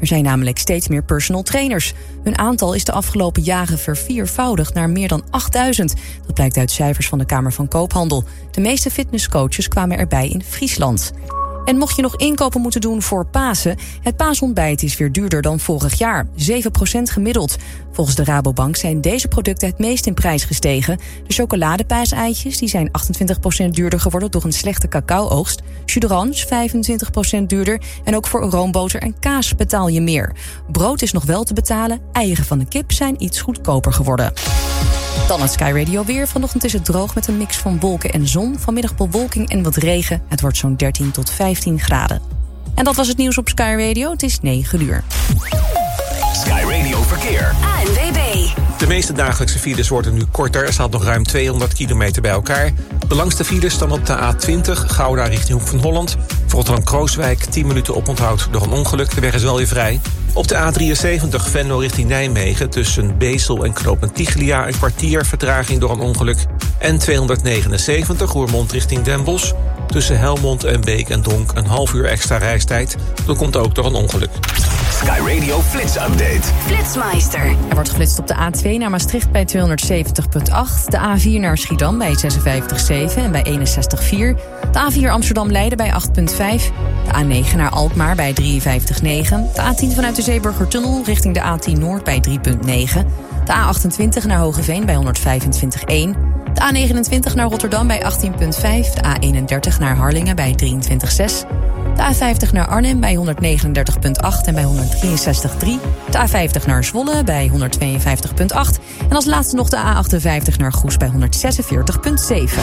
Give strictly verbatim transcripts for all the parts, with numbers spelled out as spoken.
Er zijn namelijk steeds meer personal trainers. Hun aantal is de afgelopen jaren verviervoudigd naar meer dan achtduizend. Dat blijkt uit cijfers van de Kamer van Koophandel. De meeste fitnesscoaches kwamen erbij in Friesland. En mocht je nog inkopen moeten doen voor Pasen, het paasontbijt is weer duurder dan vorig jaar. zeven procent gemiddeld. Volgens de Rabobank zijn deze producten het meest in prijs gestegen. De chocoladepaaseitjes die zijn achtentwintig procent duurder geworden door een slechte cacao-oogst. Jus d'orange vijfentwintig procent duurder. En ook voor roomboter en kaas betaal je meer. Brood is nog wel te betalen. Eieren van de kip zijn iets goedkoper geworden. Dan het Sky Radio weer. Vanochtend is het droog met een mix van wolken en zon. Vanmiddag bewolking en wat regen. Het wordt zo'n dertien tot vijftien graden. En dat was het nieuws op Sky Radio. Het is negen uur. Sky Radio Verkeer. A N W B. De meeste dagelijkse files worden nu korter. Er staat nog ruim tweehonderd kilometer bij elkaar. De langste files staan op de A twintig, Gouda richting Hoek van Holland. Voor Rotterdam-Krooswijk, tien minuten oponthoud door een ongeluk. De weg is wel weer vrij. Op de A drieënzeventig, Venlo richting Nijmegen, tussen Bezel en Knooppunt Tiglia een kwartier vertraging door een ongeluk. En tweehonderdnegenenzeventig, Roermond richting Den Bosch, tussen Helmond en Beek en Donk een half uur extra reistijd. Dat komt ook door een ongeluk. Sky Radio Flits Update. Flitsmeister. Er wordt geflitst op de A twee naar Maastricht bij tweehonderdzeventig komma acht. De A vier naar Schiedam bij zesenvijftig komma zeven en bij eenenzestig komma vier. De A vier Amsterdam-Leiden bij acht komma vijf. De A negen naar Alkmaar bij drieënvijftig komma negen. De A tien vanuit de Zeeburgertunnel richting de A tien Noord bij drie komma negen. De A achtentwintig naar Hogeveen bij honderdvijfentwintig komma één. De A negenentwintig naar Rotterdam bij achttien komma vijf. De A eenendertig naar Harlingen bij drieëntwintig komma zes. De A vijftig naar Arnhem bij honderdnegenendertig komma acht en bij honderddrieënzestig komma drie. De A vijftig naar Zwolle bij honderdtweeënvijftig komma acht. En als laatste nog de A achtenvijftig naar Goes bij honderdzesenveertig komma zeven.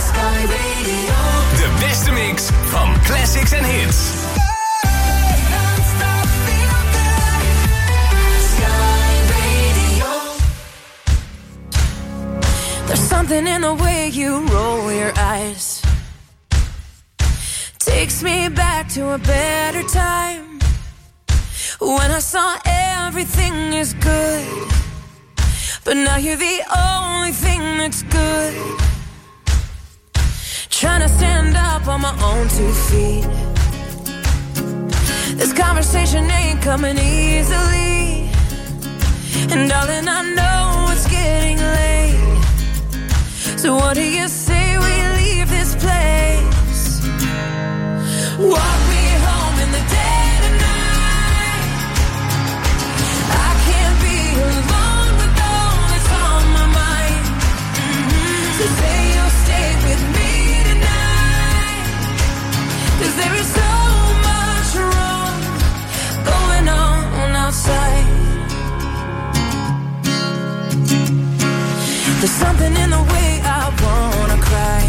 De beste mix van classics en hits. There's something in the way you roll your eyes. Takes me back to a better time, when I saw everything is good, but now you're the only thing that's good. Trying to stand up on my own two feet. This conversation ain't coming easily, and darling, I know it's getting late. So what do you say we leave this place? Walk me home in the dead of night. I can't be alone with all that's on my mind. Mm-hmm. So say you'll stay with me tonight, 'cause there is so much wrong going on outside. There's something in the way I wanna cry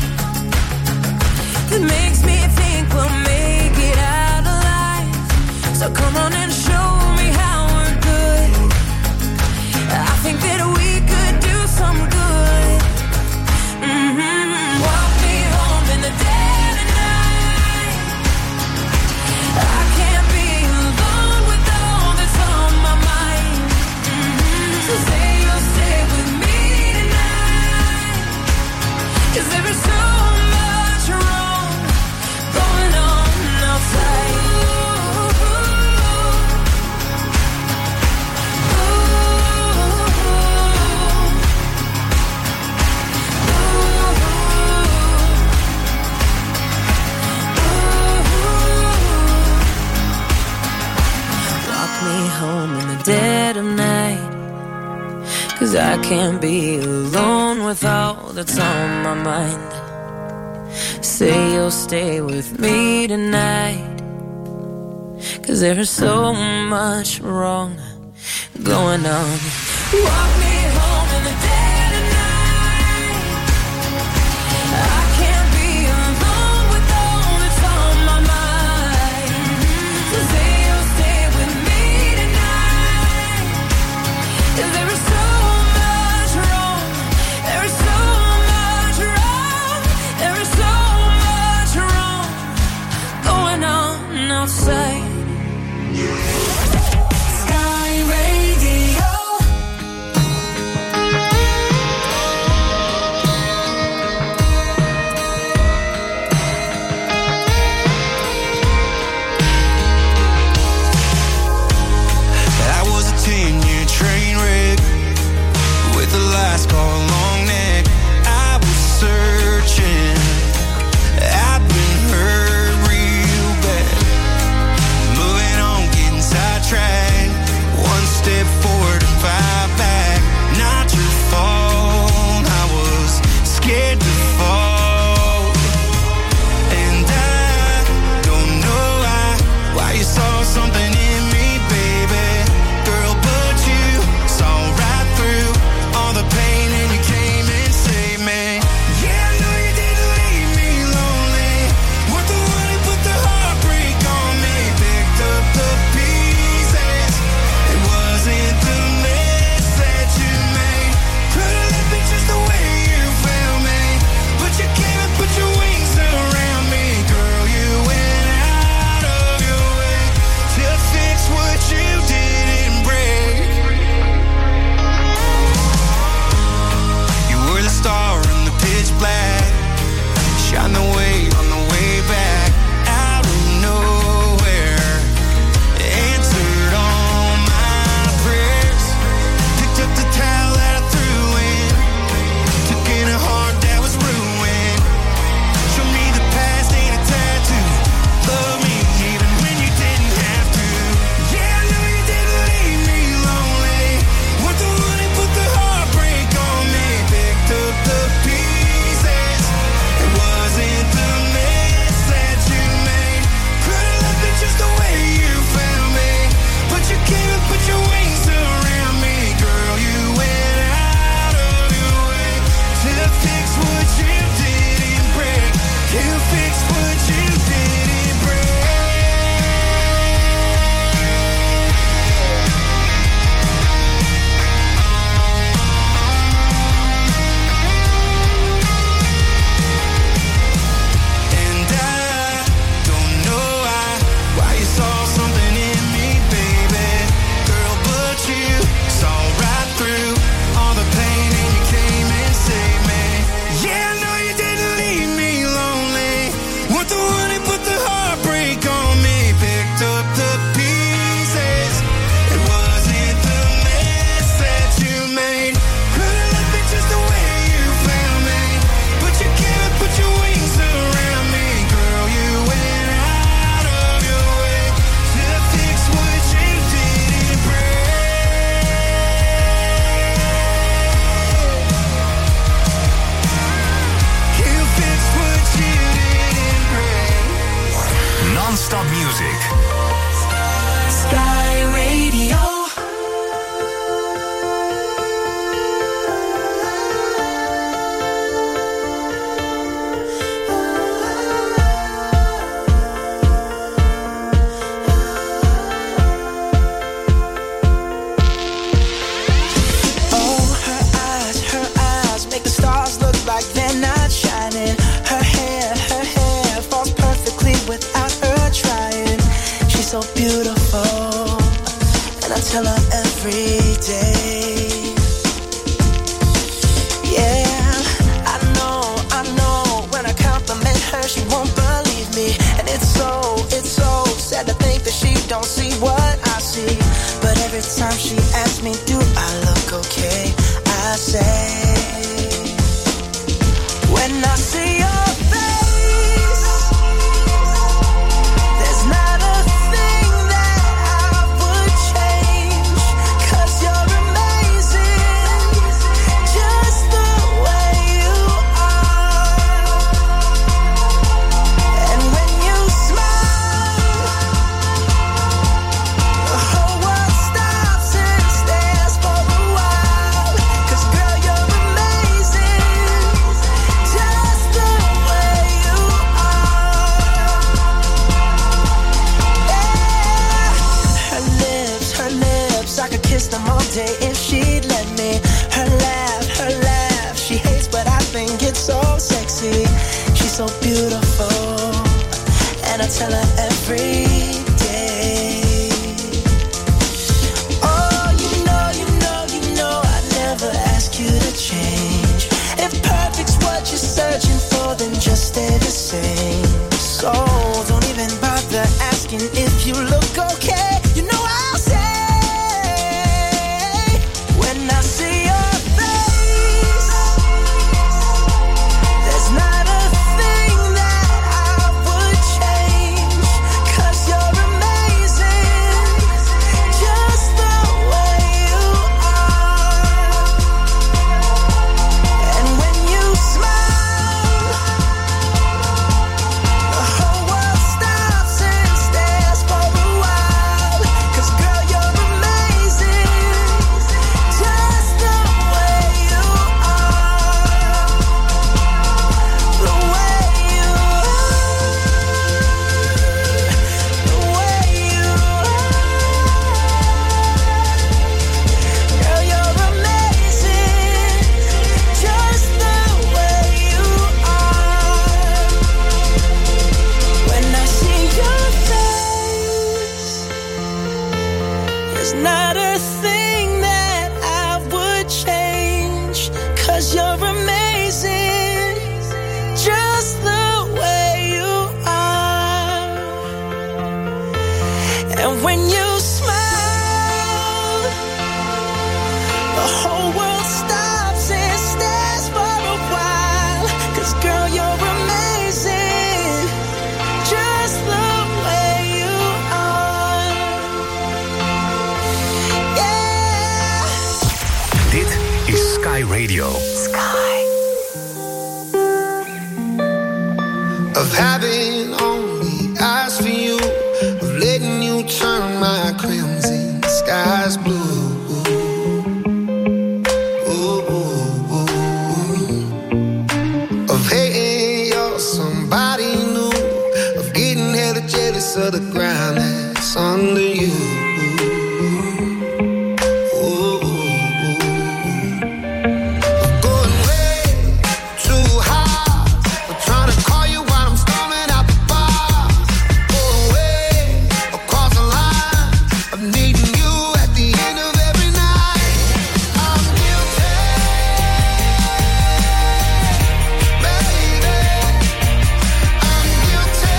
that makes me think we'll make it out alive. So come on and show me how we're good. I think that we could do some good. Mm-hmm. Walk me home in the dead of night. I can't be alone with all that's on my mind. Mm-hmm. So say you'll stay with me tonight, 'cause there is so much wrong going on outside. Ooh, ooh, ooh. Walk me home in the dead of night, 'cause I can't be alone with all that's on my mind. Say you'll stay with me tonight, 'cause there is so much wrong going on. Walk me home in the dead of night. I can't be alone with all that's on my mind. So say you'll stay with me tonight, 'cause there is so much wrong. There is so much wrong. There is so much wrong going on outside. Sky Radio. beautiful, and I tell her every day. Yeah, I know, I know, when I compliment her, she won't believe me. And it's so, it's so sad to think that she don't see what I see. But every time she asks me, do I look okay? I say, when I see your face, there's not a thing that I would change, 'cause you're amazing, just the way you are. And when you smile, the whole world stops and stares for a while, 'cause girl, you're amazing, just the way you are. Yeah. Her lips, her lips, I could kiss them all day if she'd let me. Her laugh, her laugh, she hates but I think it's so sexy. She's so beautiful, and I tell her every day. Oh, you know, you know, you know I'd never ask you to change. If perfect's what you're searching for, then just stay the same. So don't even bother asking if you look okay. You know I'll say, when I see your face, there's not a thing that I would change, 'cause you're amazing, just the way you are. And when you smile, the whole world stops and stares for a while, 'cause girl, you're amazing, just the way you are. The way you are, the way you are. Girl, you're amazing, just the way you are. When I see your face, there's not a thing that I would change, 'cause you're amazing, just the way you are. And when you smile, the whole world stops and stares for a while, 'cause girl, you're amazing, just the way you are. Yeah. Dit is Sky Radio. Of having only eyes for you, of letting you turn my crimson skies blue. Ooh, ooh, ooh. Of hating you're somebody new, of getting hella jealous of the ground that's under you. Ooh, ooh, ooh. Going way too hard, I'm trying to call you while I'm storming out the bar. Going way across the line of needing you at the end of every night. I'm guilty, baby. I'm guilty,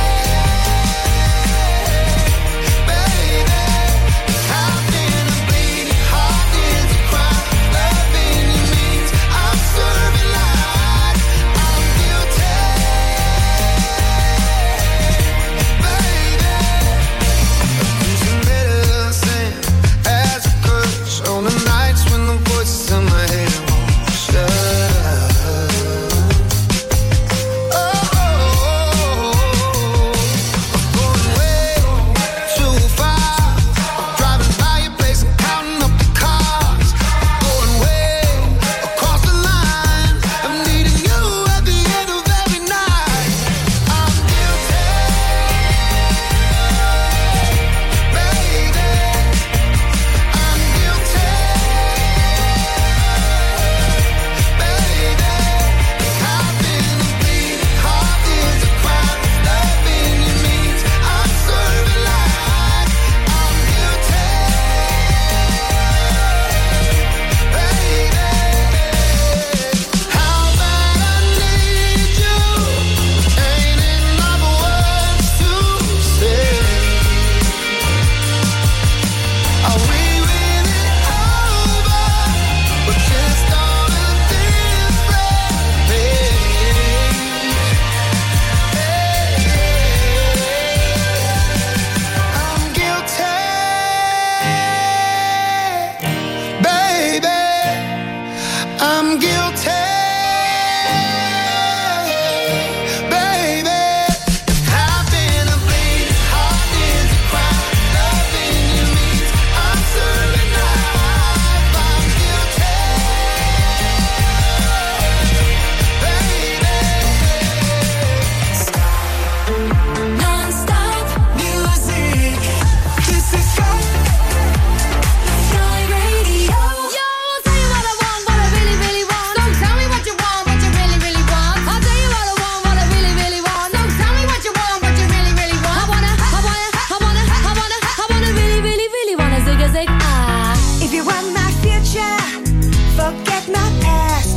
baby. How can a bleeding heart is a crime? Loving you means I'm serving lies. I'm guilty, baby. Using medicine figures eight. Ah. If you want my future, forget my past.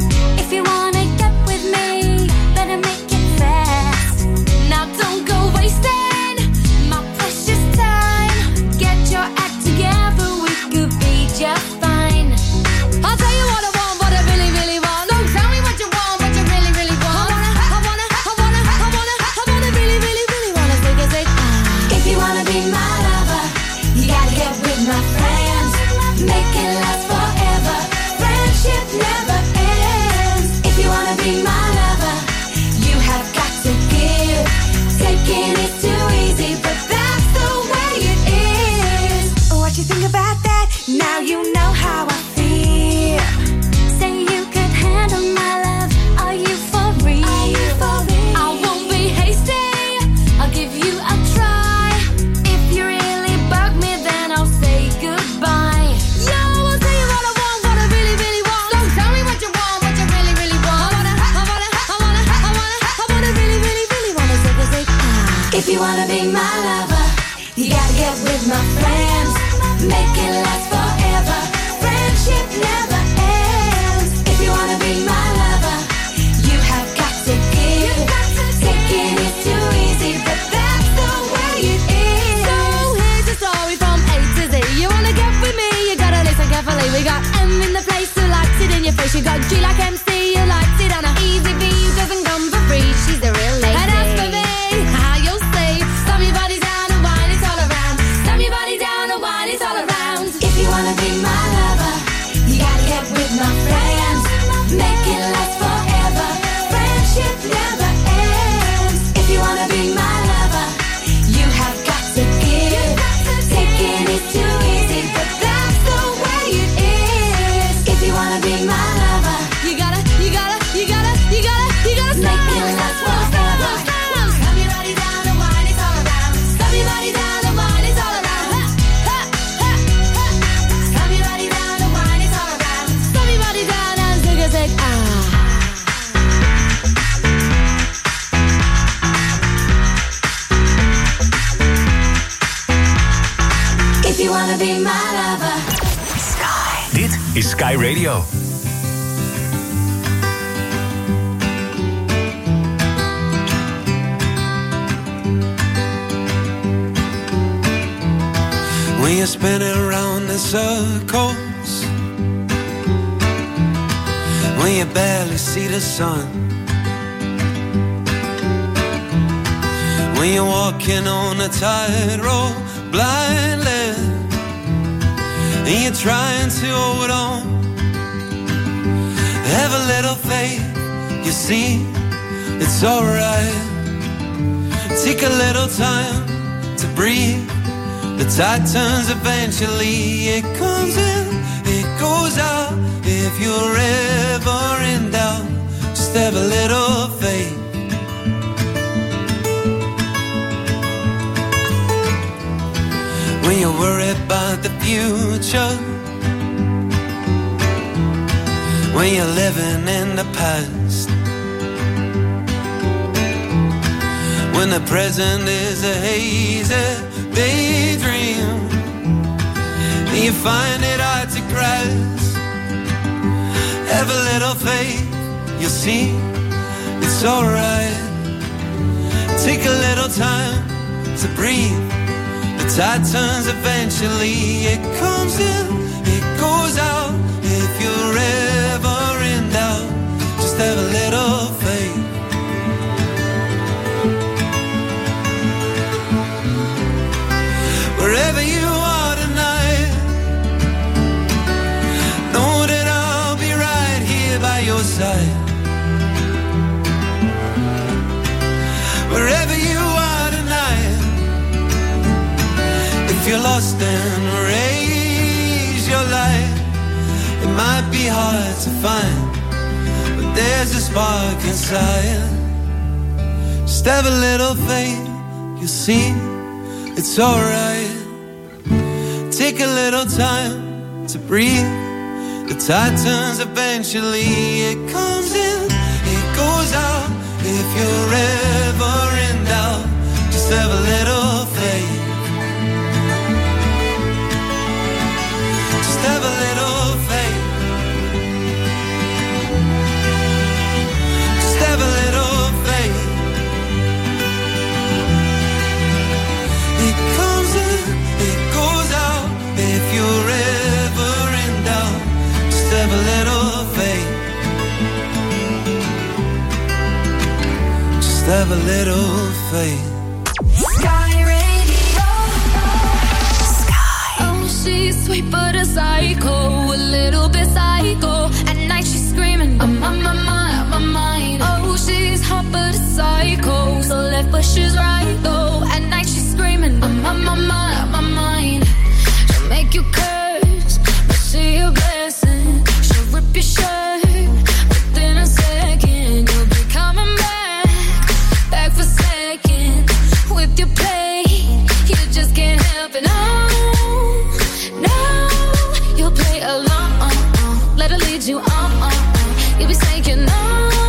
If you wanna get with me, better make it fast. Now don't go wasting my precious time. Get your act together, we could be just fine. I'll tell you what I want, what I really, really want. Don't tell me what you want, what you really, really want. I wanna, I wanna, I wanna, I wanna, I wanna really, really, really wanna figures eight. Ah. If you wanna be my lover, you gotta get with my friends. Make it last forever. Friendship never ends. If you wanna be my lover, you have got to give. Taking is too easy, but that's the way it is. What you think about that? Now you know how I feel. Say you could handle my love. Are you for real? Are you for real? I won't be hasty. I'll give you a try. If you really bug me, then I'll say goodbye. Yo, I'll tell you what I want, what I really, really want. Don't tell me what you want, what you really, really want. I wanna, I wanna, I wanna, I wanna, I wanna really, really, really wanna say this eight. Ah. If you wanna be my lover, you gotta get with my friends. Make it last forever. Friendship never ends. If you wanna be my lover, you have got to give. Taking is too easy, but that's the way it is. So here's the story from A to Z. You wanna get with me, you gotta listen carefully. We got M in the place who likes it in your face. You got G like M C who likes it on a easy V who doesn't come for free. She's a real lady. And as for me, how you'll see, slam your body down and wine it's all around. Slam your body down and wine it's all around. If you wanna be my lover, you gotta get with my friends. Make it last forever. Friendship never ends. If you wanna be my lover, you have got to give. Taking is too easy, but that's the way it is. If you wanna be my lover, You gotta, you gotta, you gotta, you gotta, you gotta stop. make it last forever. Slam your body down and wine it's all around. Slam your body down and wine it's all around. Ha, ha, ha, ha. Slam your body down and wine it's all around. Slam your body down and zig a zig ah. If you wanna be my lover. Dit is Sky Radio. When you're spinning around in circles, when you barely see the sun, when you're walking on a tightrope blindly, and you're trying to hold on, have a little faith, you see, it's alright. Take a little time to breathe. The tide turns eventually, it comes in, it goes out. If you're ever in doubt, just have a little faith. When you're worried about the future, when you're living in the past, when the present is a hazy daydream, and you find it hard to grasp, have a little faith, you'll see, it's alright. Take a little time to breathe. The tide turns eventually, it comes in, it goes out. If you're ever in doubt, just have a little faith. Wherever you are tonight, know that I'll be right here by your side. Wherever you are tonight, if you're lost then raise your light. It might be hard to find, but there's a spark inside. Just have a little faith, you'll see, it's alright. Take a little time to breathe. The tide turns eventually, it comes in, it goes out. If you're ever in doubt, just have a little faith. have a little faith. Sky Radio. Sky. Oh, she's sweet but a psycho, a little bit psycho. At night she's screaming, I'm on my mind, my mind. Oh, she's hot but a psycho, so left but she's right though. At night she's screaming, I'm on my mind, my mind. She'll make you curse, but she a blessing. She'll rip your shirt within a second. You'll be coming back, back for second. With your play, you just can't help it. No, no, you'll play along. Let her lead you on. You'll be saying no,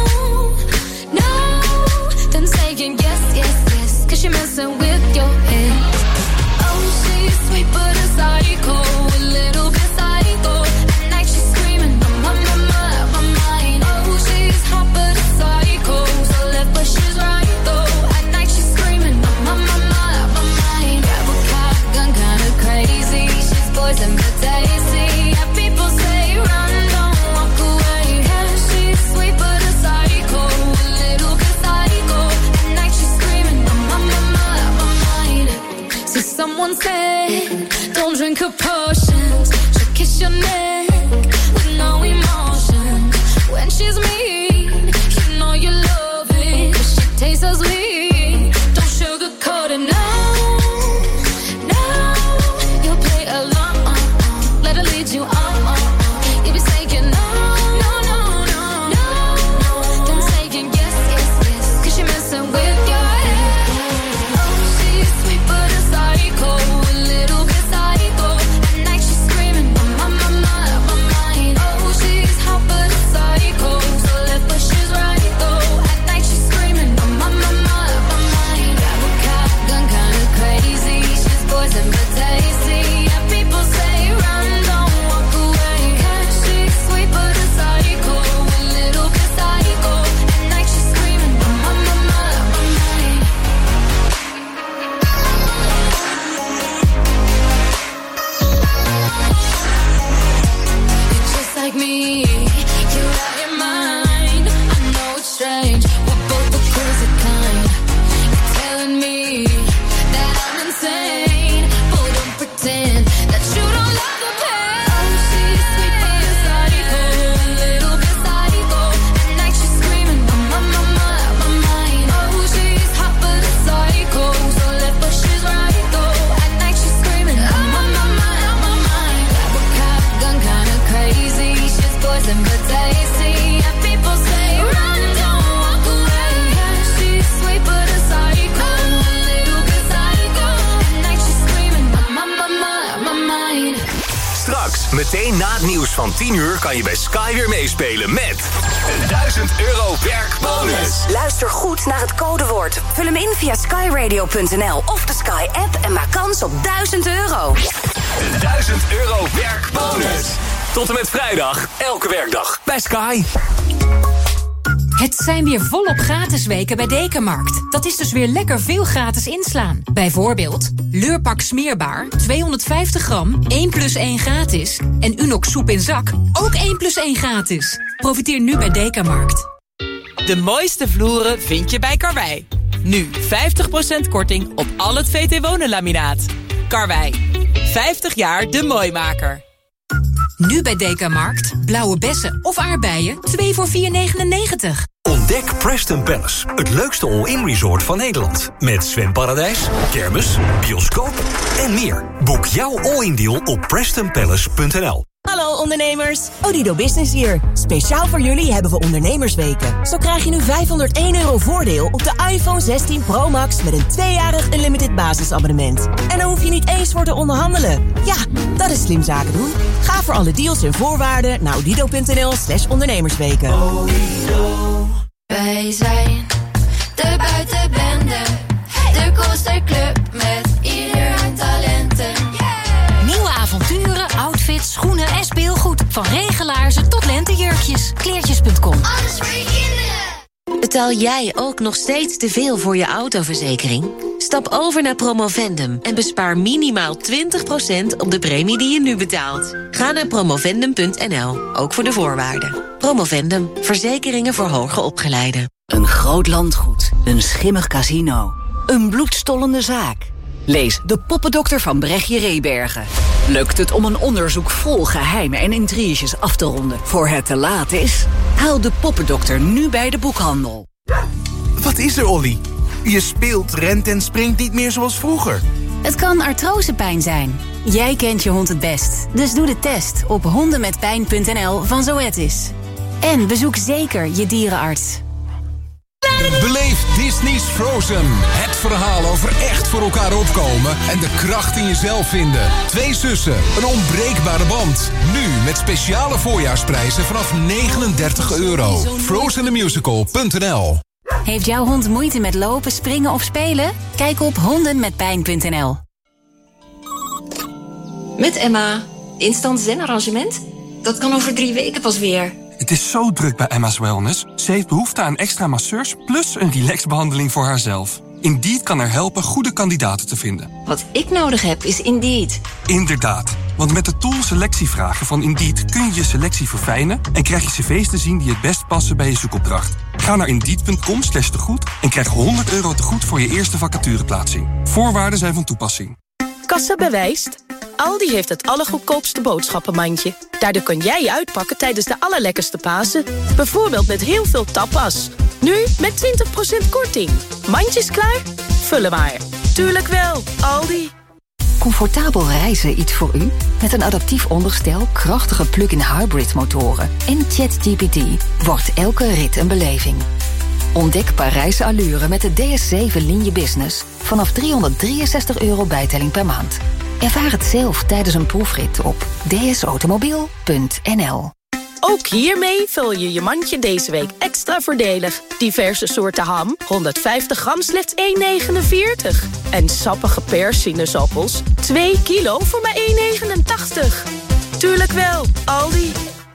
no, then saying yes, yes, yes. Cause you're messing with your head. Oh, she's sweet but a psycho, a little bit psycho. At night she's screaming, I'm on my mind, my mind. Oh, she's hot but a psycho, so left but she's right though. At night she's screaming, I'm on my mind, my mind. Grab a cop gun, kinda crazy. She's poison but tasty. Yeah, people say run, don't walk away. Yeah, she's sweet but a psycho, a little bit psycho. At night she's screaming, I'm on my mind, my mind. See, someone said, don't drink her potions. She'll kiss your neck with no emotion. When she's mean, you know you love it. Cause she tastes so sweet, don't sugarcoat it, no, no. You'll play along, let her lead you on. You'll be saying no, no, no, no, no. Then saying yes, yes, yes. Cause you're messing with your head. Oh, she's sweet but a psycho, a little bit psycho. At night she's screaming, I'm on my mind, my mind. Oh, she's hot but a psycho, so left but she's right though. At night she's screaming, I'm on my mind, my mind. Grab a cop gun, kinda crazy. She's poison but tasty. Yeah, people say run, don't walk away. Cause she's sweet but a psycho, a little bit psycho. At night she's screaming, I'm on my mind, my mind. You're just like me, you're out your mind. I know it's strange, we're both the crazy kind. You're telling me that I'm insane, but don't pretend that you don't love the pain. Oh, she's sweet but a psycho, a little bit psycho. At night she's screaming, I'm on my mind, my mind. Oh, she's hot but a psycho, so left but she's right though. At night she's screaming, I'm on my mind, my mind. Grab a cop gun, kinda crazy. She's poison but tasty. Yeah, people say run, don't walk away. Yeah, she's sweet but a psycho, a little bit psycho. At night she's screaming, I'm on my mind, my mind. Straks, meteen na het nieuws van tien uur kan je bij Sky weer meespelen met een duizend euro werkbonus. Luister goed naar het codewoord. Vul hem in via skyradio punt n l of de Sky app en maak kans op duizend euro. Een duizend euro werkbonus. Tot en met vrijdag, elke werkdag bij Sky. Het zijn weer volop gratis weken bij Dekamarkt. Dat is dus weer lekker veel gratis inslaan. Bijvoorbeeld Leurpak smeerbaar, tweehonderdvijftig gram, één plus één gratis. En Unox soep in zak, ook één plus één gratis. Profiteer nu bij Dekamarkt. De mooiste vloeren vind je bij Karwei. Nu vijftig procent korting op al het V T Wonen laminaat. Karwei, vijftig jaar de mooimaker. Nu bij Dekamarkt, blauwe bessen of aardbeien, twee voor vier negenennegentig. Ontdek Preston Palace, het leukste all-in resort van Nederland. Met zwemparadijs, kermis, bioscoop en meer. Boek jouw all-in deal op preston palace punt n l. Hallo ondernemers, Odido Business hier. Speciaal voor jullie hebben we ondernemersweken. Zo krijg je nu vijfhonderdéén euro voordeel op de iPhone zestien Pro Max met een tweejarig unlimited basisabonnement. En daar hoef je niet eens voor te onderhandelen. Ja, dat is slim zaken doen. Ga voor alle deals en voorwaarden naar odido punt n l slash ondernemersweken. Odido. Wij zijn de buitenbende, de Coaster Club met ieder hun talenten. Nieuwe avonturen, outfits, schoenen en speelgoed. Van regelaarzen tot lentejurkjes. Kleertjes punt com. Alles voor je kinderen. Betaal jij ook nog steeds te veel voor je autoverzekering? Stap over naar Promovendum en bespaar minimaal twintig procent op de premie die je nu betaalt. Ga naar promovendum punt n l, ook voor de voorwaarden. Promovendum, verzekeringen voor hoger opgeleiden. Een groot landgoed, een schimmig casino, een bloedstollende zaak. Lees De Poppendokter van Brechtje Rebergen. Lukt het om een onderzoek vol geheimen en intriges af te ronden voor het te laat is? Haal De Poppendokter nu bij de boekhandel. Wat is er, Olly? Je speelt, rent en springt niet meer zoals vroeger. Het kan artrosepijn zijn. Jij kent je hond het best, dus doe de test op hondenmetpijn punt n l van Zoetis. En bezoek zeker je dierenarts. Beleef Disney's Frozen. Het verhaal over echt voor elkaar opkomen en de kracht in jezelf vinden. Twee zussen, een onbreekbare band. Nu met speciale voorjaarsprijzen vanaf negenendertig euro. frozen the musical punt n l. Heeft jouw hond moeite met lopen, springen of spelen? Kijk op hondenmetpijn punt n l. Met Emma. Instant zen-arrangement? Dat kan over drie weken pas weer. Het is zo druk bij Emma's Wellness. Ze heeft behoefte aan extra masseurs plus een relaxbehandeling voor haarzelf. Indeed kan haar helpen goede kandidaten te vinden. Wat ik nodig heb is Indeed. Inderdaad, want met de tool selectievragen van Indeed kun je je selectie verfijnen en krijg je cv's te zien die het best passen bij je zoekopdracht. Ga naar indeed punt com slash tegoed en krijg honderd euro tegoed voor je eerste vacatureplaatsing. Voorwaarden zijn van toepassing. Kassa bewijst. Aldi heeft het allergoedkoopste boodschappenmandje. Daardoor kan jij je uitpakken tijdens de allerlekkerste Pasen. Bijvoorbeeld met heel veel tapas. Nu met twintig procent korting. Mandjes klaar? Vullen maar. Tuurlijk wel, Aldi. Comfortabel reizen iets voor u? Met een adaptief onderstel, krachtige plug-in hybrid motoren en ChatGPT wordt elke rit een beleving. Ontdek Parijse allure met de D S zeven Linie Business vanaf driehonderddrieënzestig euro bijtelling per maand. Ervaar het zelf tijdens een proefrit op d s automobiel punt n l. Ook hiermee vul je je mandje deze week extra voordelig. Diverse soorten ham, honderdvijftig gram, slechts één negenenveertig. En sappige perssinezappels, twee kilo voor maar één negenentachtig. Tuurlijk wel, Aldi.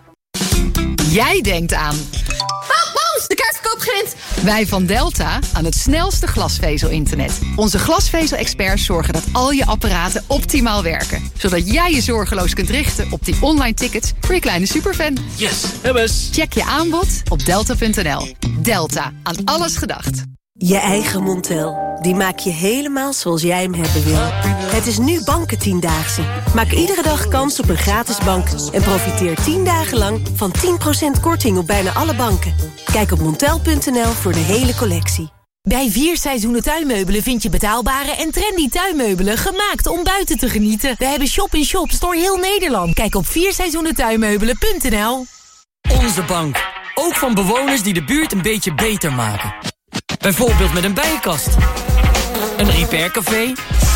Jij denkt aan... Paus, de kaartverkoop begint! Wij van Delta aan het snelste glasvezel-internet. Onze glasvezel-experts zorgen dat al je apparaten optimaal werken. Zodat jij je zorgeloos kunt richten op die online tickets voor je kleine superfan. Yes, hebben's. Check je aanbod op delta punt n l. Delta, aan alles gedacht. Je eigen Montel, die maak je helemaal zoals jij hem hebben wil. Het is nu Bankentiendaagse. Maak iedere dag kans op een gratis bank en profiteer tien dagen lang van tien procent korting op bijna alle banken. Kijk op montel punt n l voor de hele collectie. Bij vier Seizoenen Tuinmeubelen vind je betaalbare en trendy tuinmeubelen gemaakt om buiten te genieten. We hebben shop-in-shops door heel Nederland. Kijk op vier seizoenen tuinmeubelen punt n l. Onze bank. Ook van bewoners die de buurt een beetje beter maken. Bijvoorbeeld met een bijenkast, een repaircafé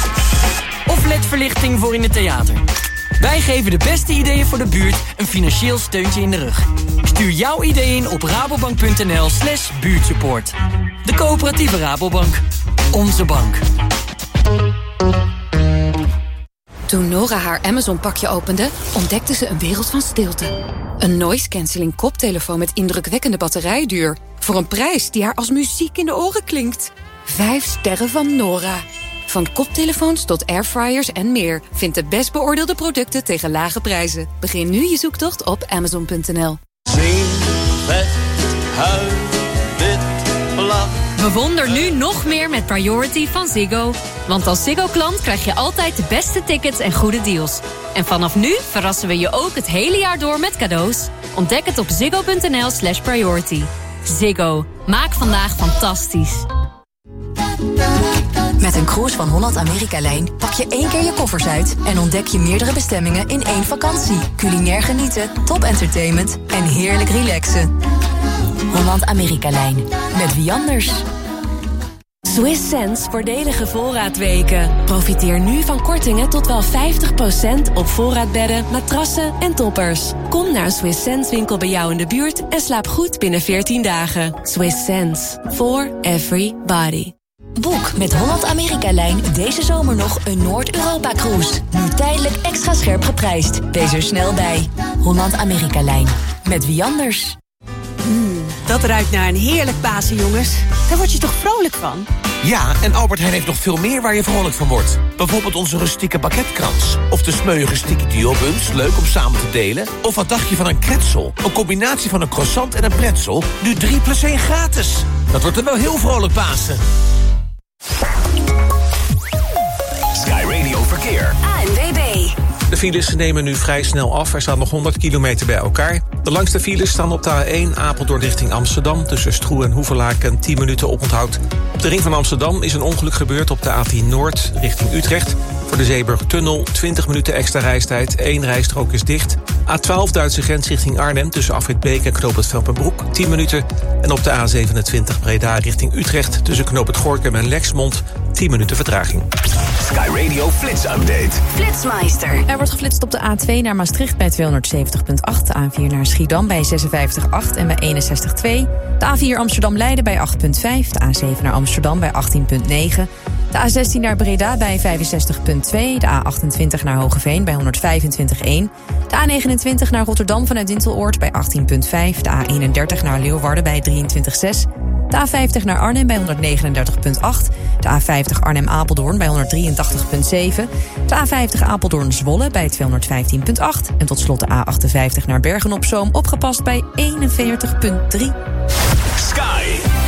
of L E D-verlichting voor in het theater. Wij geven de beste ideeën voor de buurt een financieel steuntje in de rug. Stuur jouw idee in op rabobank punt n l slash buurtsupport. De coöperatieve Rabobank. Onze bank. Toen Nora haar Amazon-pakje opende, ontdekte ze een wereld van stilte. Een noise-canceling koptelefoon met indrukwekkende batterijduur. Voor een prijs die haar als muziek in de oren klinkt. Vijf sterren van Nora. Van koptelefoons tot airfryers en meer. Vind de best beoordeelde producten tegen lage prijzen. Begin nu je zoektocht op amazon punt n l. Zing, vet, huil, wit, blad. Bewonder nu nog meer met Priority van Ziggo. Want als Ziggo-klant krijg je altijd de beste tickets en goede deals. En vanaf nu verrassen we je ook het hele jaar door met cadeaus. Ontdek het op ziggo punt n l slash priority. Ziggo. Maak vandaag fantastisch. Met een cruise van Holland-Amerika-lijn pak je één keer je koffers uit en ontdek je meerdere bestemmingen in één vakantie. Culinair genieten, top entertainment en heerlijk relaxen. Holland-Amerika-lijn. Met wie anders? Swiss Sense voordelige voorraadweken. Profiteer nu van kortingen tot wel vijftig procent op voorraadbedden, matrassen en toppers. Kom naar een Swiss Sense winkel bij jou in de buurt en slaap goed binnen veertien dagen. Swiss Sense. For everybody. Boek met Holland-Amerika-lijn deze zomer nog een Noord-Europa-cruise. Nu tijdelijk extra scherp geprijsd. Wees er snel bij. Holland-Amerika-lijn. Met wie anders? Mm, dat ruikt naar een heerlijk Pasen, jongens. Daar word je toch vrolijk van? Ja, en Albert Heijn heeft nog veel meer waar je vrolijk van wordt. Bijvoorbeeld onze rustieke baguettekrans. Of de smeuïge sticky duo-buns, leuk om samen te delen. Of wat dacht je van een kretzel? Een combinatie van een croissant en een pretzel. Nu drie plus één gratis. Dat wordt er wel heel vrolijk Pasen. Sky Radio Verkeer. A N W B. De files nemen nu vrij snel af. Er staan nog honderd kilometer bij elkaar. De langste files staan op de A één Apeldoorn richting Amsterdam. Tussen Stroe en Hoevelaken tien minuten oponthoud. Op de ring van Amsterdam is een ongeluk gebeurd op de A tien Noord richting Utrecht. Voor de Zeeburgtunnel twintig minuten extra reistijd. Eén rijstrook is dicht. A twaalf Duitse grens richting Arnhem tussen Afrit Beek en Knoop het Velpenbroek tien minuten. En op de A zevenentwintig Breda richting Utrecht tussen Knoop het Gorinchem en Lexmond tien minuten vertraging. Sky Radio Flits Update. Flitsmeister. Er wordt geflitst op de A twee naar Maastricht bij tweehonderdzeventig komma acht. De A vier naar Schiedam bij zesenvijftig komma acht en bij eenenzestig komma twee. De A vier Amsterdam-Leiden bij acht komma vijf. De A zeven naar Amsterdam bij achttien komma negen. De A zestien naar Breda bij vijfenzestig komma twee. De A achtentwintig naar Hogeveen bij honderdvijfentwintig komma één. De A negenentwintig naar Rotterdam vanuit Dinteloord bij achttien komma vijf. De A eenendertig naar Leeuwarden bij drieëntwintig komma zes. De A vijftig naar Arnhem bij honderdnegenendertig komma acht. De A vijftig Arnhem-Apeldoorn bij honderdrieëntachtig komma zeven. De A vijftig Apeldoorn-Zwolle bij tweehonderdvijftien komma acht. En tot slot de A achtenvijftig naar Bergen-op-Zoom opgepast bij eenenveertig komma drie. Sky.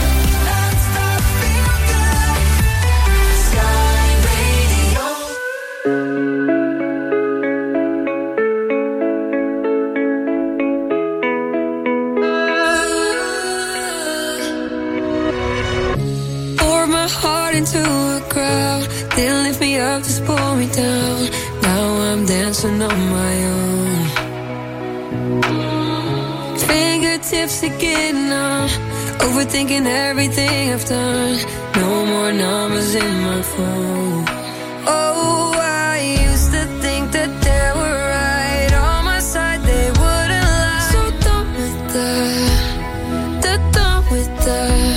Into a crowd, they lift me up, just pull me down. Now I'm dancing on my own. Fingertips are getting numb, overthinking everything I've done. No more numbers in my phone. Oh, I used to think that they were right on my side, they wouldn't lie. So done with that, they're done with that.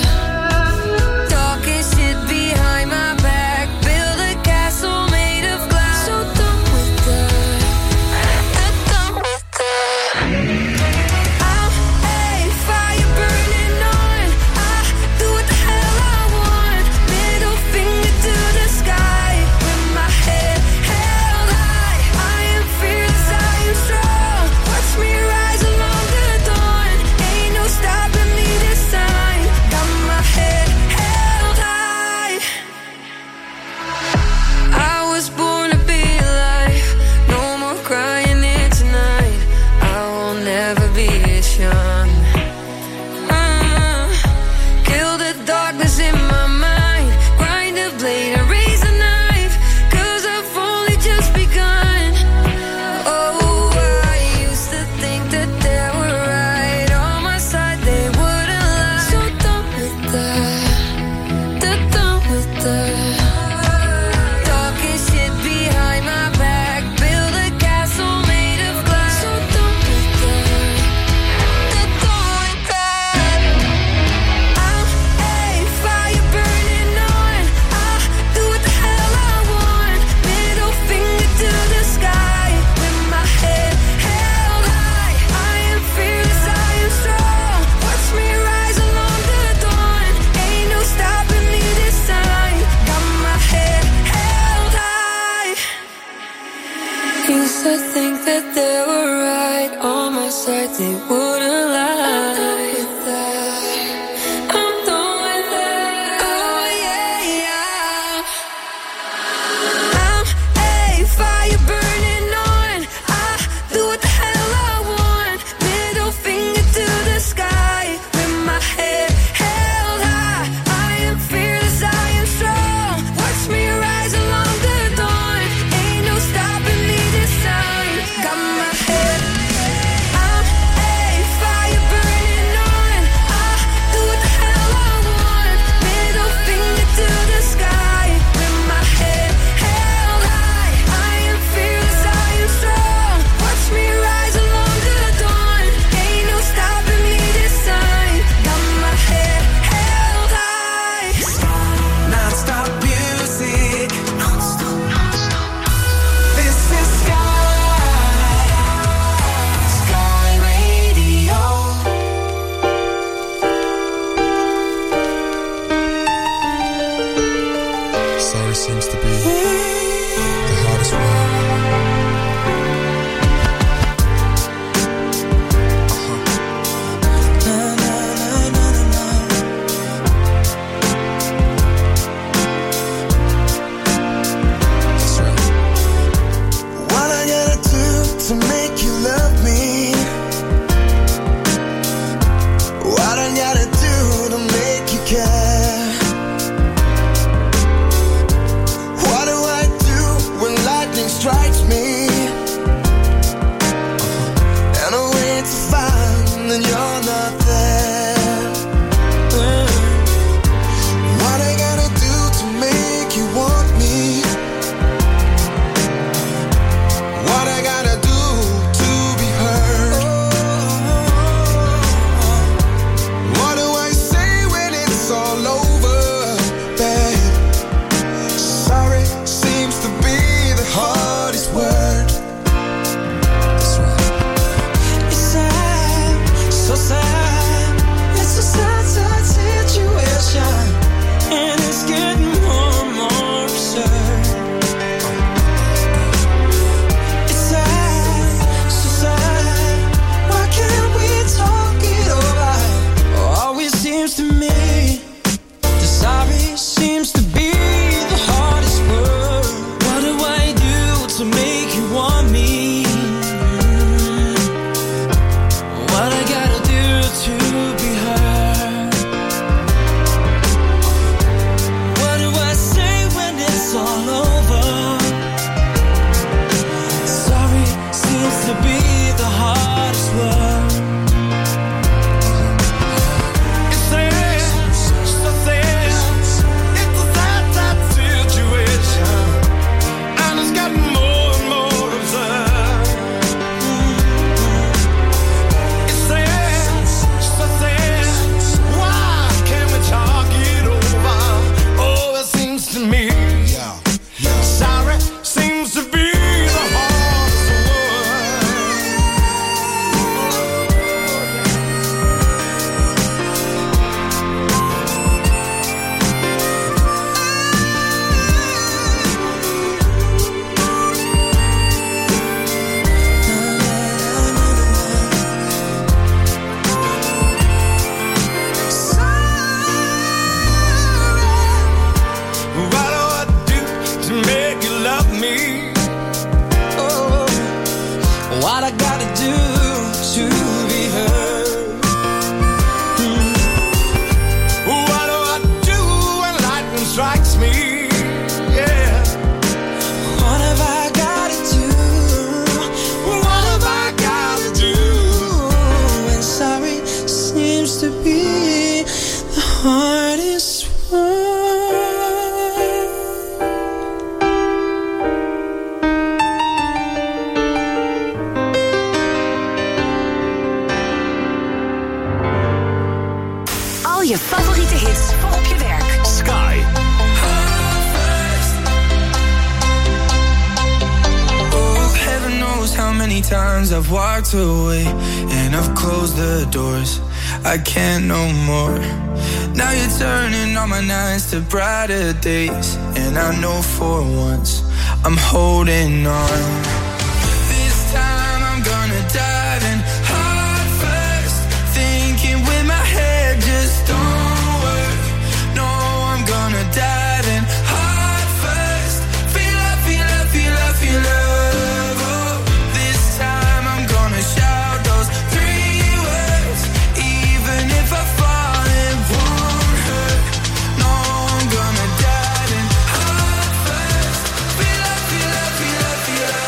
knows how many times I've walked away and I've closed the doors. I can't no more. Now you're turning all my nights to brighter days, and I know for once I'm holding on. This time I'm gonna dive in heart first, thinking with my head just don't work. No, I'm gonna dive in heart first. Feel love, feel love, feel love, feel love. Oh, this time I'm gonna shout those three words, even if I fall, it won't hurt. No, I'm gonna dive in heart first. Feel love, feel love, feel love, feel love.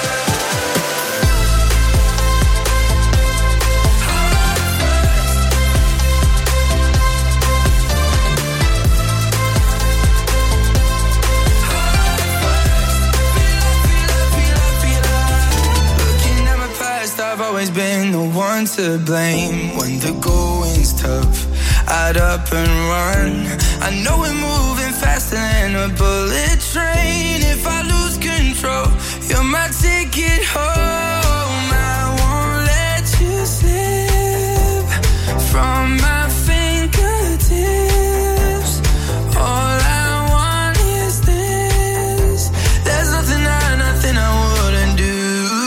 I've always been the one to blame. When the going's tough, I'd up and run. I know we're moving faster than a bullet train. If I lose control, you're my ticket home. I won't let you slip from my fingertips. All I want is this. There's nothing I, nothing I wouldn't do.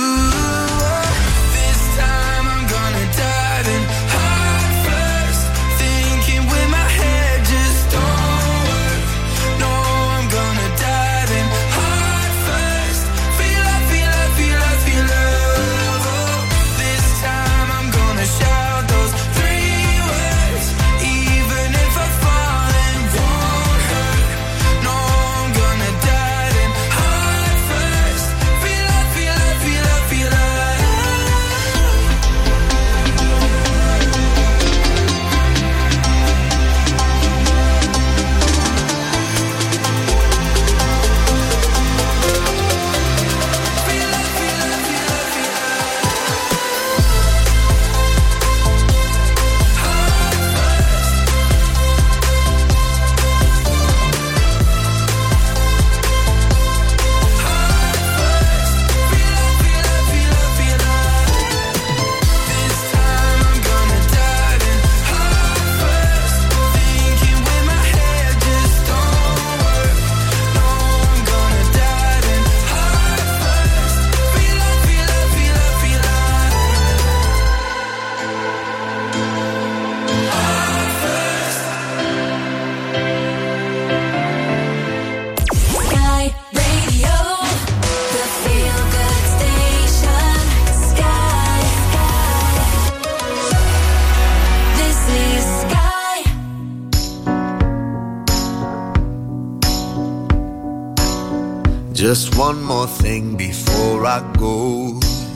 Just one more thing before I go.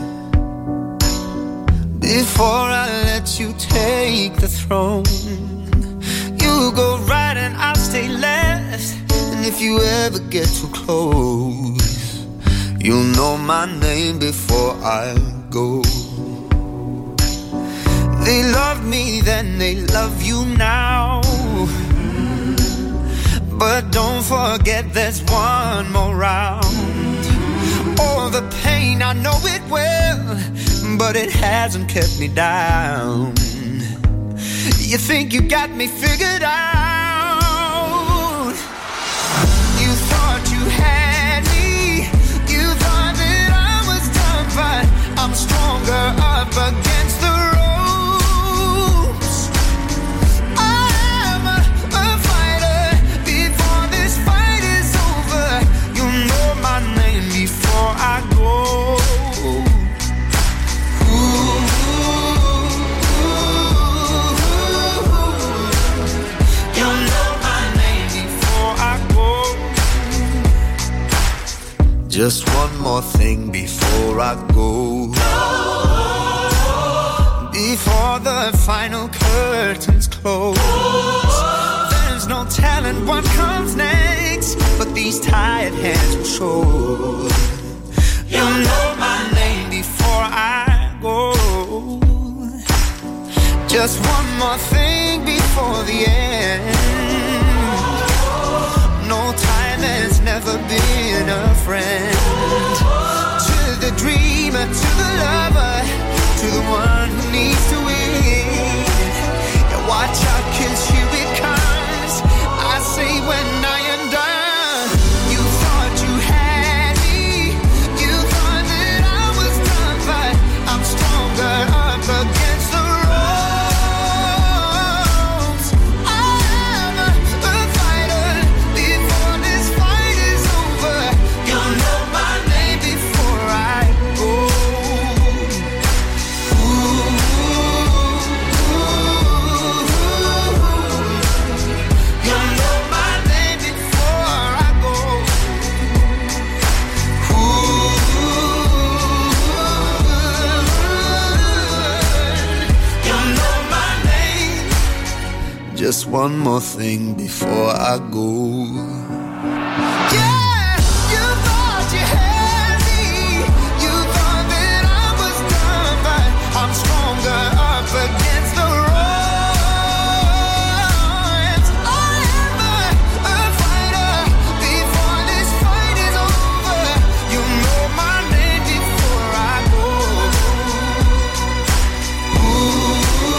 Before I let you take the throne, you go right and I'll stay left. And if you ever get too close, you'll know my name before I go. They loved me then, they love you now. But don't forget there's one more round. Oh, the pain, I know it well, but it hasn't kept me down. You think you got me figured out. You thought you had me. You thought that I was done, but I'm stronger up against the ropes. I'm a, a fighter. Before this fight is over, you'll know my name before I go. Just one more thing before I go. Before the final curtains close, there's no telling what comes next, but these tired hands will show. You'll know my name before I go. Just one more thing before the end. No time has never been a friend to the dreamer to the lover, to the one who needs to win. Yeah, watch out, kids, here it comes. I say when I am done. You thought you had me, you thought that I was done, but I'm stronger up against the ropes. I'm a, a fighter before this fight is over. You'll know my name before I go. Ooh, you'll know my name before I go. Ooh, you'll know my name. Just one more thing before I go. Yeah, you thought you had me. You thought that I was done, but I'm stronger up against the ropes. I am a, a fighter before this fight is over. You know my name before I go. Ooh,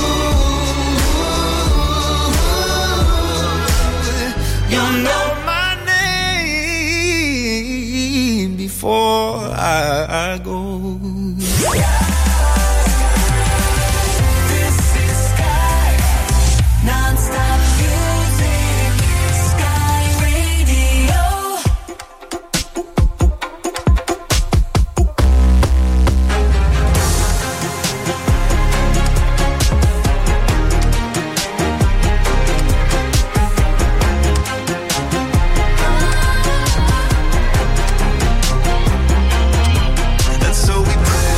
you know my name before I, I go. This is Sky, non-stop music, Sky Radio. And so we pray.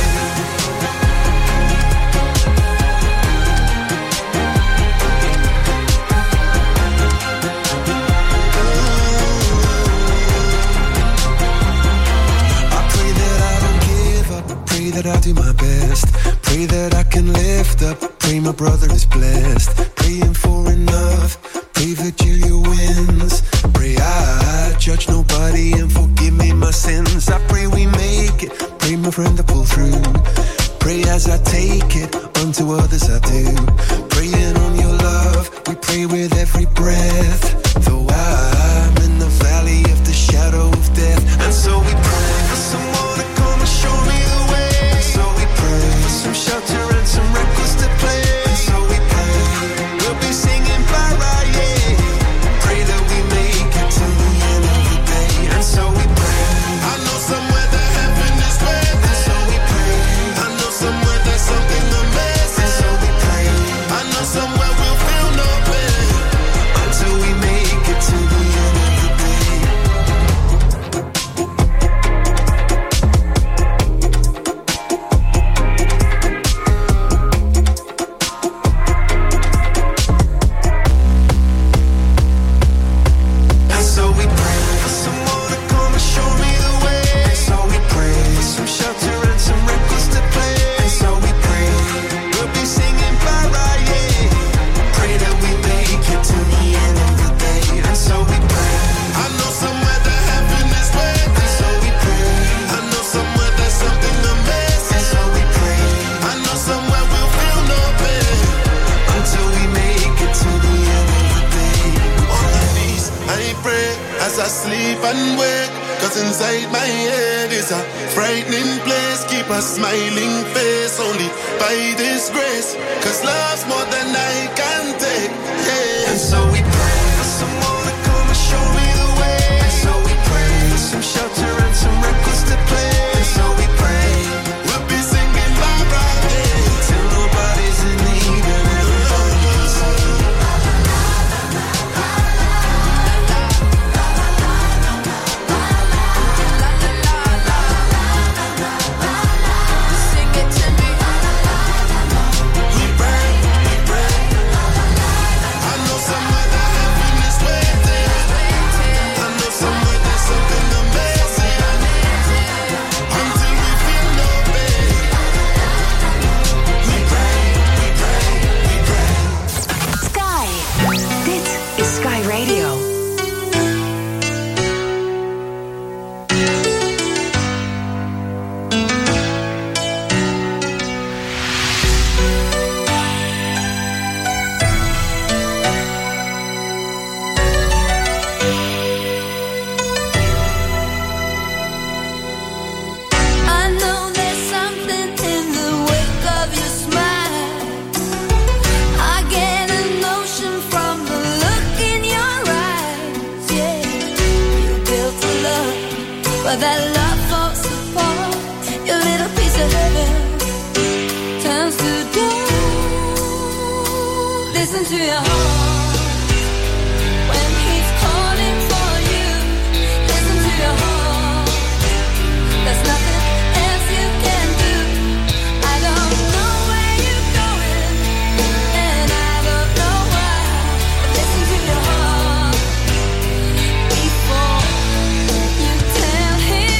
I pray that I don't give up. Pray that I do my best. Pray that I can lift up. Pray my brother is blessed. Praying for enough. Pray Virgilia wins. Pray I judge nobody and forgive me my sins. I pray we make it. Pray my friend to pull through. Pray as I take it. Unto others I do. Praying on your love. We pray with every breath. Though I'm in the valley of the shadow of death. And so we pray for someone to come and show me the way. And so we pray for some shelter and some records to play. And so we pray we'll be singing Mariah. Pray that we make it to the end of the day. And so we pray. I know somewhere that heaven is waiting. And so we pray. I know somewhere there's something amazing. And so we pray. I know somewhere we'll feel no pain until we make it to the end of the day. And so we pray for someone to come and show me the way. And so we pray some shelter and some records to play. And so we pray we'll be singing Mariah. Pray that we make it to the end of the day. And so we pray. I know somewhere that heaven is waiting. And so we pray. I know somewhere there's something amazing. And so we pray. I know somewhere we'll feel no pain until we make it to the end of the day. On my knees, I pray as I sleep and wake. Cause inside my head is a frightening place. Keep a smiling face only by this grace. Cause love's more than I can take. Yeah. And so we pray for someone to come and show me the way. And so we pray for some shelter and some records to play. And so we pray we'll be singing Mariah till nobody's in need and everybody's sing it to me. We pray, we pray. I know somewhere that But that love falls apart. Your little piece of heaven turns to dust. Listen to your heart when he's calling for you. Listen to your heart. There's nothing else you can do. I don't know where you're going, and I don't know why. But listen to your heart before you tell him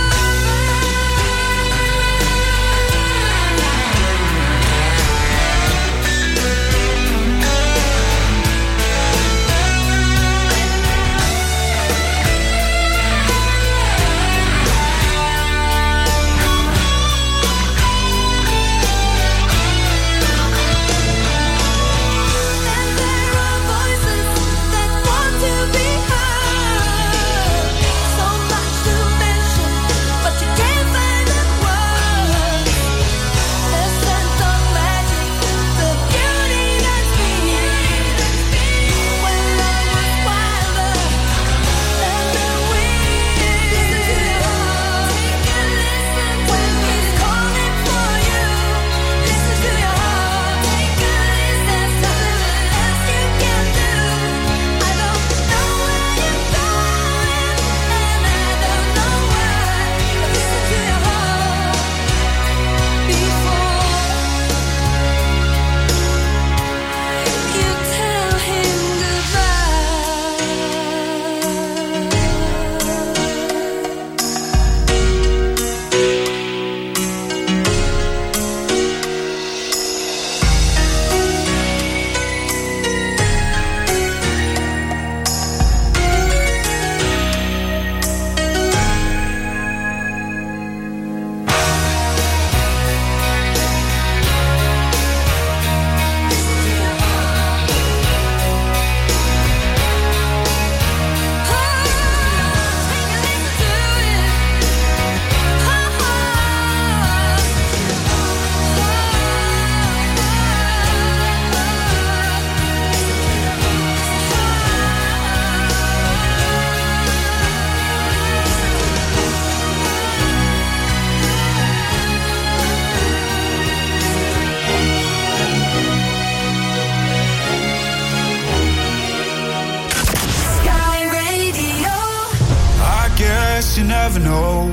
you never know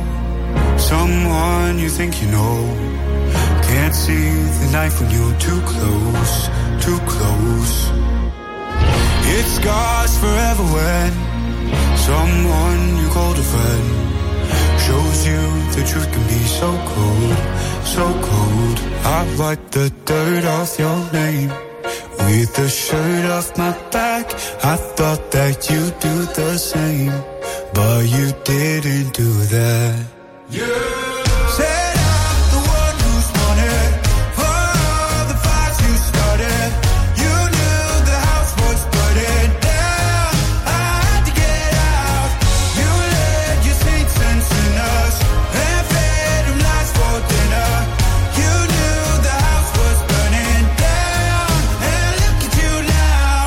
someone you think you know. Can't see the knife when you're too close, too close. It scars forever when someone you called a friend shows you the truth can be so cold, so cold. I wipe the dirt off your name with the shirt off my back. I thought that you'd do the same, but you didn't do that. Yeah. Said I'm the one who's wanted for all the fights you started. You knew the house was burning down. I had to get out. You led your saints and sinners and fed them lies for dinner. You knew the house was burning down, and look at you now.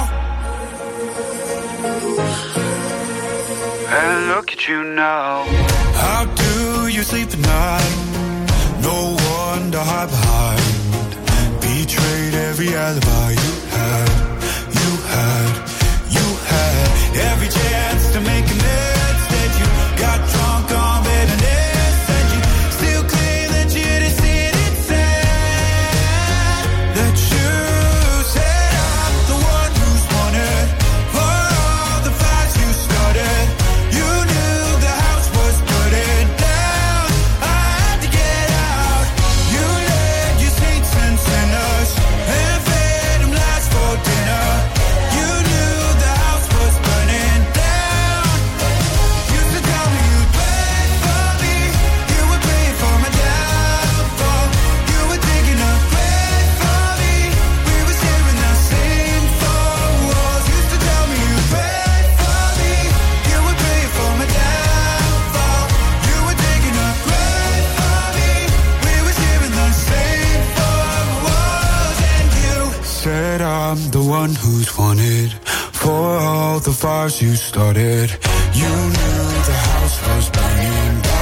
And look at you now. How do you sleep at night? No one to hide behind. Betrayed every alibi you had, you had, you had. Every chance to make amends. Instead you got drunk on bitterness, and you still claim that you didn't see it. It said that you said I'm the one who's wanted for all the fights you started. You knew the house was burning down. I had to get out. You led your saints and sinners and fed them lies for dinner. You knew the house was burning down. Used to tell me you'd pray for me. You would pray for my downfall. You were digging a grave for me. We were sharing the same four walls. Used to tell me you'd pray for me. You would pray for my downfall. You were digging a grave for me. We were sharing the same four walls. And you said I'm the one who's wanted for all the fires you started. You knew the house was burning down.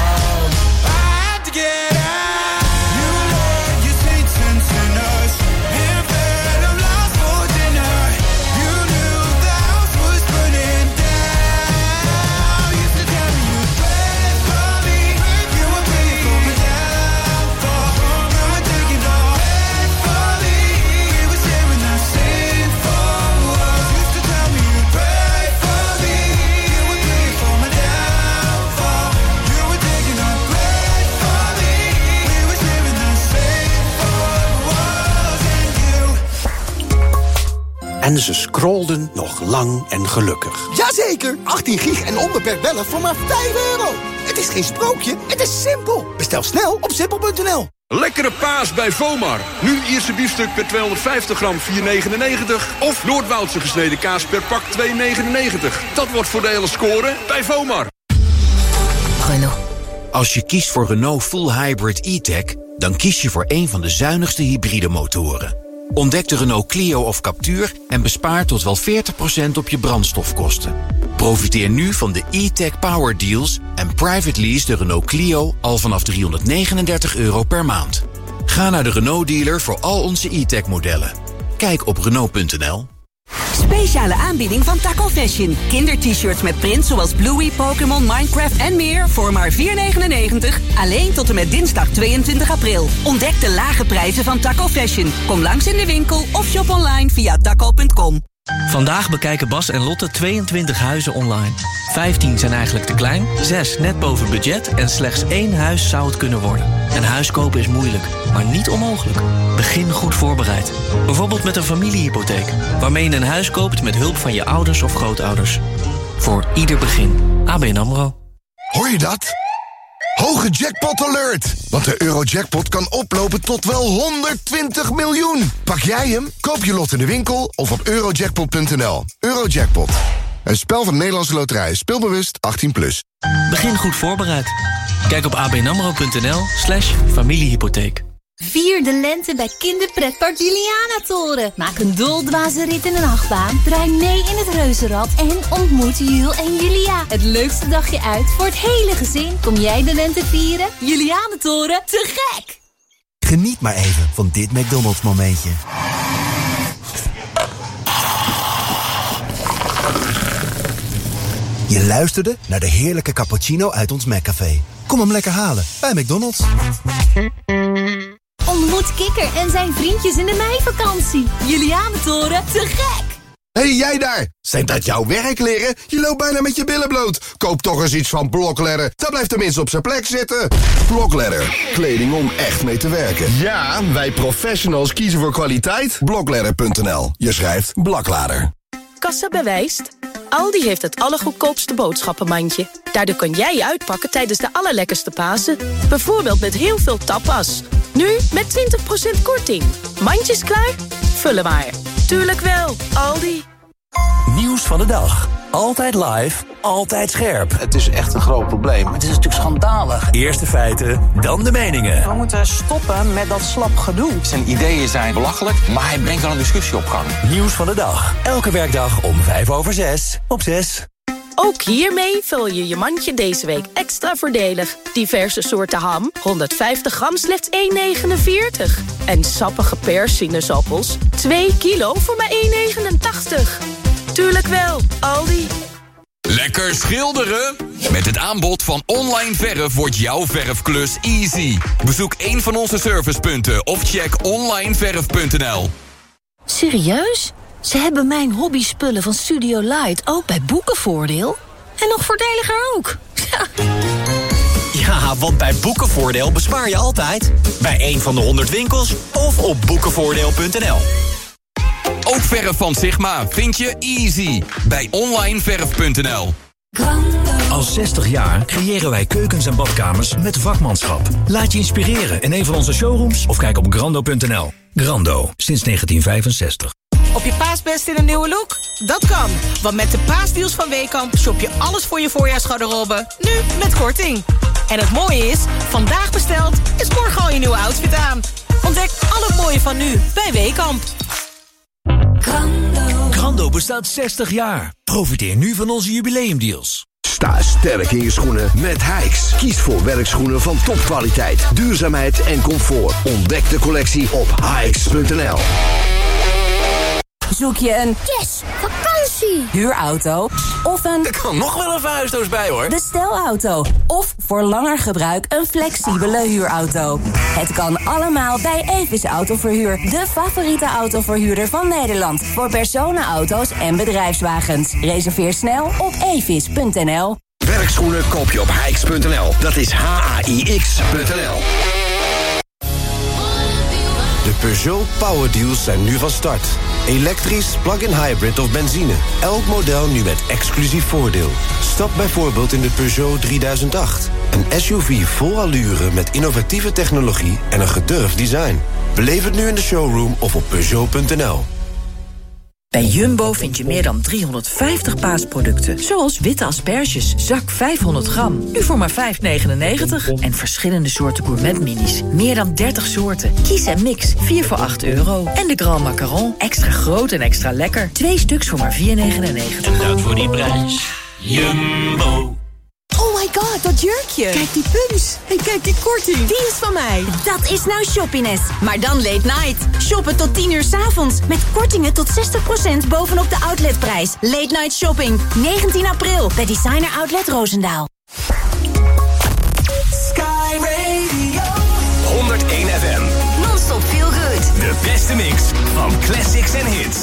En ze scrollden nog lang en gelukkig. Jazeker, achttien gig en onbeperkt bellen voor maar vijf euro. Het is geen sprookje, het is simpel. Bestel snel op simpel punt n l. Lekkere paas bij Vomar. Nu Ierse biefstuk per tweehonderdvijftig gram vier negenennegentig. Of Noordwoudse gesneden kaas per pak twee negenennegentig. Dat wordt voordelig scoren bij Vomar. Renault. Als je kiest voor Renault Full Hybrid E-Tech, dan kies je voor een van de zuinigste hybride motoren. Ontdek de Renault Clio of Captur en bespaar tot wel veertig procent op je brandstofkosten. Profiteer nu van de E-Tech Power Deals en private lease de Renault Clio al vanaf driehonderdnegenendertig euro per maand. Ga naar de Renault dealer voor al onze E-Tech modellen. Kijk op Renault punt n l. Speciale aanbieding van Taco Fashion. Kinder-t-shirts met print zoals Bluey, Pokémon, Minecraft en meer voor maar vier negenennegentig. Alleen tot en met dinsdag tweeëntwintig april. Ontdek de lage prijzen van Taco Fashion. Kom langs in de winkel of shop online via taco punt com. Vandaag bekijken Bas en Lotte tweeëntwintig huizen online. vijftien zijn eigenlijk te klein, zes net boven budget en slechts één huis zou het kunnen worden. Een huis kopen is moeilijk, maar niet onmogelijk. Begin goed voorbereid. Bijvoorbeeld met een familiehypotheek, waarmee je een huis koopt met hulp van je ouders of grootouders. Voor ieder begin. A B N AMRO. Hoor je dat? Hoge jackpot alert! Want de Eurojackpot kan oplopen tot wel honderdtwintig miljoen. Pak jij hem? Koop je lot in de winkel of op eurojackpot punt n l. Eurojackpot. Een spel van de Nederlandse Loterij. Speelbewust achttien plus. Begin goed voorbereid. Kijk op abnamro punt n l slash familiehypotheek. Vier de lente bij kinderpretpark Juliana-toren. Maak een doldwaze rit in een achtbaan. Draai mee in het reuzenrad en ontmoet Jul en Julia. Het leukste dagje uit voor het hele gezin. Kom jij de lente vieren? Juliana-toren, te gek! Geniet maar even van dit McDonald's momentje. Je luisterde naar de heerlijke cappuccino uit ons McCafé. Kom hem lekker halen bij McDonald's. Ontmoet Kikker en zijn vriendjes in de meivakantie. Juliana-toren, te gek! Hé, hey, jij daar! Zijn dat jouw werkleren? Je loopt bijna met je billen bloot. Koop toch eens iets van Blokledder. Dat blijft tenminste op zijn plek zitten. Blokledder. Kleding om echt mee te werken. Ja, wij professionals kiezen voor kwaliteit. Blokledder punt n l. Je schrijft Blaklader. Kassa bewijst. Aldi heeft het allergoedkoopste boodschappenmandje. Daardoor kan jij uitpakken tijdens de allerlekkerste Pasen. Bijvoorbeeld met heel veel tapas. Nu met twintig procent korting. Mandjes klaar? Vullen maar. Tuurlijk wel, Aldi. Nieuws van de dag. Altijd live, altijd scherp. Het is echt een groot probleem. Het is natuurlijk schandalig. Eerst de feiten, dan de meningen. We moeten stoppen met dat slap gedoe. Zijn ideeën zijn belachelijk, maar hij brengt wel een discussie op gang. Nieuws van de dag. Elke werkdag om vijf over zes op zes. Ook hiermee vul je je mandje deze week extra voordelig. Diverse soorten ham, honderdvijftig gram, slechts één negenenveertig. En sappige perssinezappels, twee kilo voor maar één negenentachtig. Tuurlijk wel, Aldi. Lekker schilderen? Met het aanbod van Online Verf wordt jouw verfklus easy. Bezoek een van onze servicepunten of check online verf punt n l. Serieus? Ze hebben mijn hobbyspullen van Studio Light ook bij Boekenvoordeel? En nog voordeliger ook. Ja, want bij Boekenvoordeel bespaar je altijd. Bij een van de honderd winkels of op boekenvoordeel punt n l. Ook verf van Sigma vind je easy bij online verf punt n l. Al zestig jaar creëren wij keukens en badkamers met vakmanschap. Laat je inspireren in een van onze showrooms of kijk op grando punt n l. Grando, sinds negentien vijfenzestig. Op je paasbest in een nieuwe look? Dat kan, want met de paasdeals van Weekamp shop je alles voor je voorjaarsgarderobe, nu met korting. En het mooie is, vandaag besteld is morgen al je nieuwe outfit aan. Ontdek al het mooie van nu bij Weekamp. Grando. Grando bestaat zestig jaar. Profiteer nu van onze jubileumdeals. Sta sterk in je schoenen met Hijks. Kies voor werkschoenen van topkwaliteit, duurzaamheid en comfort. Ontdek de collectie op hijks punt n l. Zoek je een yes, vakantie, huurauto of een... Er kan nog wel een verhuisdoos bij, hoor. Bestelauto. Of voor langer gebruik een flexibele huurauto. Het kan allemaal bij Evis Autoverhuur. De favoriete autoverhuurder van Nederland. Voor personenauto's en bedrijfswagens. Reserveer snel op evis punt n l. Werkschoenen koop je op hijks punt n l. Dat is H A I X punt n l. De Peugeot Power Deals zijn nu van start. Elektrisch, plug-in hybrid of benzine. Elk model nu met exclusief voordeel. Stap bijvoorbeeld in de Peugeot drieduizend acht. Een S U V vol allure met innovatieve technologie en een gedurfd design. Beleef het nu in de showroom of op Peugeot punt n l. Bij Jumbo vind je meer dan driehonderdvijftig paasproducten. Zoals witte asperges, zak vijfhonderd gram. Nu voor maar vijf negenennegentig. En verschillende soorten gourmet-minis. Meer dan dertig soorten. Kies en mix, vier voor acht euro. En de Grand Macaron, extra groot en extra lekker. Twee stuks voor maar vier negenennegentig. En dat voor die prijs. Jumbo. Oh my god, dat jurkje. Kijk die puns. En kijk die korting. Die is van mij. Dat is nou Shoppiness. Maar dan late night. Shoppen tot tien uur 's avonds. Met kortingen tot zestig procent bovenop de outletprijs. Late night shopping. negentien april. Bij Designer Outlet Roosendaal. Sky Radio. honderdéén F M. Non-stop feel good. De beste mix van classics en hits.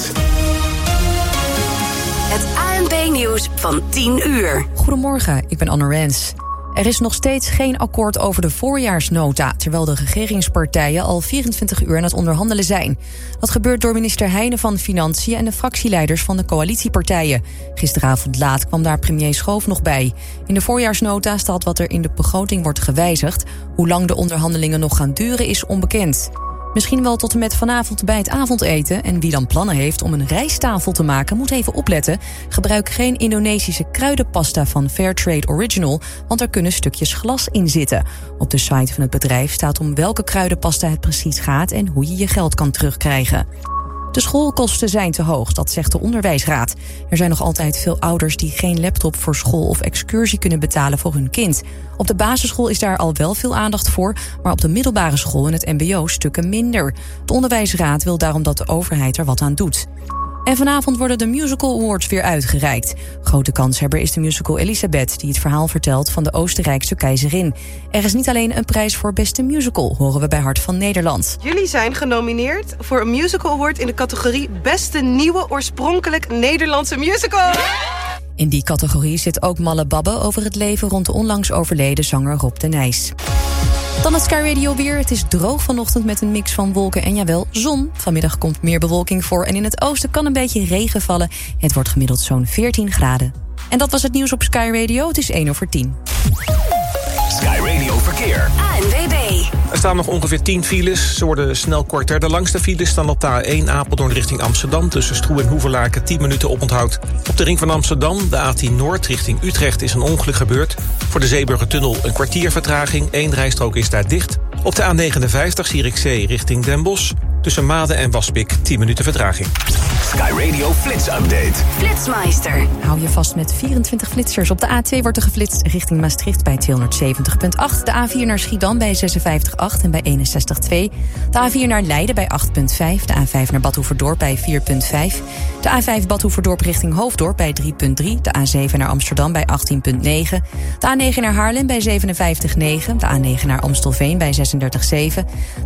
Het A N P-nieuws van tien uur. Goedemorgen, ik ben Anne Rens. Er is nog steeds geen akkoord over de voorjaarsnota, terwijl de regeringspartijen al vierentwintig uur aan het onderhandelen zijn. Dat gebeurt door minister Heijnen van Financiën en de fractieleiders van de coalitiepartijen. Gisteravond laat kwam daar premier Schoof nog bij. In de voorjaarsnota staat wat er in de begroting wordt gewijzigd. Hoe lang de onderhandelingen nog gaan duren is onbekend. Misschien wel tot en met vanavond bij het avondeten. En wie dan plannen heeft om een rijsttafel te maken, moet even opletten. Gebruik geen Indonesische kruidenpasta van Fairtrade Original, want er kunnen stukjes glas in zitten. Op de site van het bedrijf staat om welke kruidenpasta het precies gaat en hoe je je geld kan terugkrijgen. De schoolkosten zijn te hoog, dat zegt de onderwijsraad. Er zijn nog altijd veel ouders die geen laptop voor school of excursie kunnen betalen voor hun kind. Op de basisschool is daar al wel veel aandacht voor, maar op de middelbare school en het mbo stukken minder. De onderwijsraad wil daarom dat de overheid er wat aan doet. En vanavond worden de Musical Awards weer uitgereikt. Grote kanshebber is de musical Elisabeth, die het verhaal vertelt van de Oostenrijkse keizerin. Er is niet alleen een prijs voor beste musical, horen we bij Hart van Nederland. Jullie zijn genomineerd voor een Musical Award in de categorie Beste Nieuwe Oorspronkelijk Nederlandse Musical. In die categorie zit ook Malle Babbe over het leven rond de onlangs overleden zanger Rob de Nijs. Dan het Sky Radio weer. Het is droog vanochtend met een mix van wolken en jawel, zon. Vanmiddag komt meer bewolking voor en in het oosten kan een beetje regen vallen. Het wordt gemiddeld zo'n veertien graden. En dat was het nieuws op Sky Radio. Het is één over tien. Sky Radio Verkeer. A N W B. Er staan nog ongeveer tien files. Ze worden snel korter. De langste files staan op de A één Apeldoorn richting Amsterdam. Tussen Stroe en Hoevelaken tien minuten oponthoud. Op de ring van Amsterdam, de A tien Noord richting Utrecht, is een ongeluk gebeurd. Voor de Zeeburgertunnel een kwartier vertraging. Eén rijstrook is daar dicht. Op de A negenenvijftig Zierikzee richting Den Bosch. Tussen Maden en Waspik tien minuten vertraging. Sky Radio Flits Update. Flitsmeister. Hou je vast met vierentwintig flitsers. Op de A twee wordt er geflitst richting Maastricht bij tweehonderdzeventig komma acht. De A vier naar Schiedam bij zesenvijftig komma acht en bij eenenzestig komma twee. De A vier naar Leiden bij acht komma vijf. De A vijf naar Bad Hoeverdorp bij vier komma vijf. De A vijf Bad Hoeverdorp richting Hoofddorp bij drie komma drie. De A zeven naar Amsterdam bij achttien komma negen. De A negen naar Haarlem bij zevenenvijftig komma negen. De A negen naar Amstelveen bij zesendertig komma zeven.